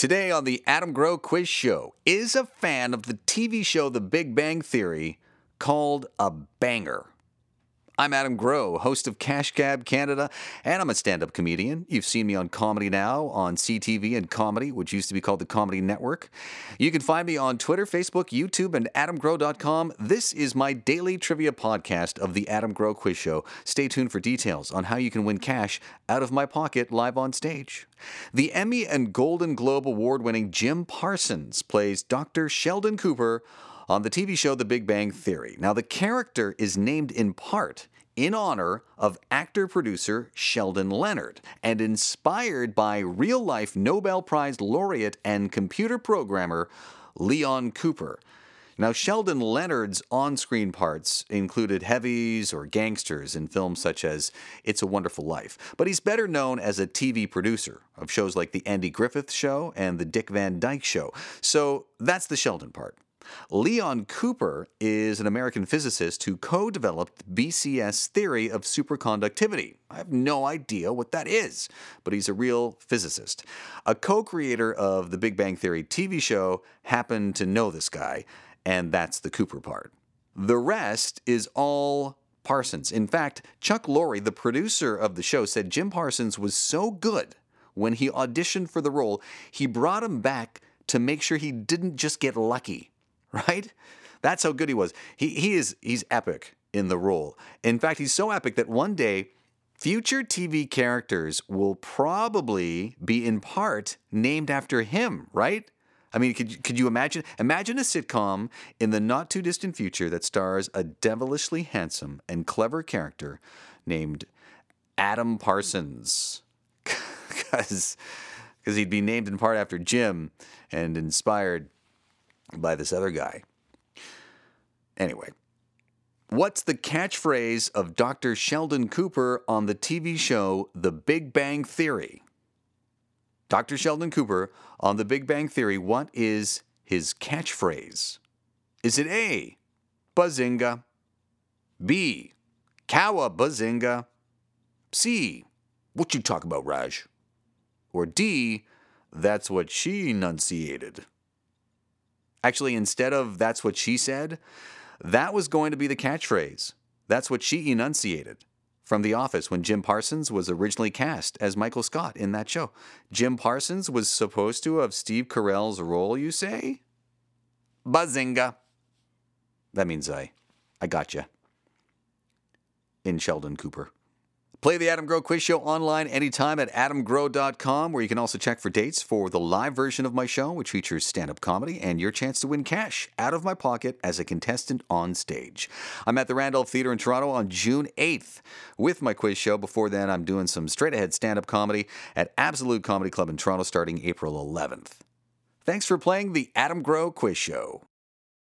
Today on the Adam Grow Quiz Show, is a fan of the TV show The Big Bang Theory called a banger? I'm Adam Grow, host of Cash Cab Canada, and I'm a stand-up comedian. You've seen me on Comedy Now, on CTV and Comedy, which used to be called the Comedy Network. You can find me on Twitter, Facebook, YouTube, and adamgrow.com. This is my daily trivia podcast of the Adam Grow Quiz Show. Stay tuned for details on how you can win cash out of my pocket live on stage. The Emmy and Golden Globe award-winning Jim Parsons plays Dr. Sheldon Cooper on the TV show The Big Bang Theory. Now, the character is named in part in honor of actor-producer Sheldon Leonard and inspired by real-life Nobel Prize laureate and computer programmer Leon Cooper. Now, Sheldon Leonard's on-screen parts included heavies or gangsters in films such as It's a Wonderful Life, but he's better known as a TV producer of shows like The Andy Griffith Show and The Dick Van Dyke Show. So that's the Sheldon part. Leon Cooper is an American physicist who co-developed BCS theory of superconductivity. I have no idea what that is, but he's a real physicist. A co-creator of the Big Bang Theory TV show happened to know this guy, and that's the Cooper part. The rest is all Parsons. In fact, Chuck Lorre, the producer of the show, said Jim Parsons was so good when he auditioned for the role, he brought him back to make sure he didn't just get lucky. Right? That's how good he was. He's epic in the role. In fact, he's so epic that one day, future TV characters will probably be in part named after him, right? I mean, could you imagine? Imagine a sitcom in the not-too-distant future that stars a devilishly handsome and clever character named Adam Parsons. Because he'd be named in part after Jim and inspired by this other guy. Anyway, what's the catchphrase of Dr. Sheldon Cooper on the TV show The Big Bang Theory? Dr. Sheldon Cooper on The Big Bang Theory, what is his catchphrase? Is it A, Bazinga, B, Cowabazinga, C, what you talk about, Raj? Or D, that's what she enunciated? Actually, instead of that's what she said, that was going to be the catchphrase. That's what she enunciated from The Office when Jim Parsons was originally cast as Michael Scott in that show. Jim Parsons was supposed to have Steve Carell's role, you say? Bazinga. That means I gotcha. In Sheldon Cooper. Play the Adam Grow Quiz Show online anytime at adamgrow.com, where you can also check for dates for the live version of my show, which features stand-up comedy and your chance to win cash out of my pocket as a contestant on stage. I'm at the Randolph Theatre in Toronto on June 8th with my quiz show. Before then, I'm doing some straight-ahead stand-up comedy at Absolute Comedy Club in Toronto starting April 11th. Thanks for playing the Adam Grow Quiz Show.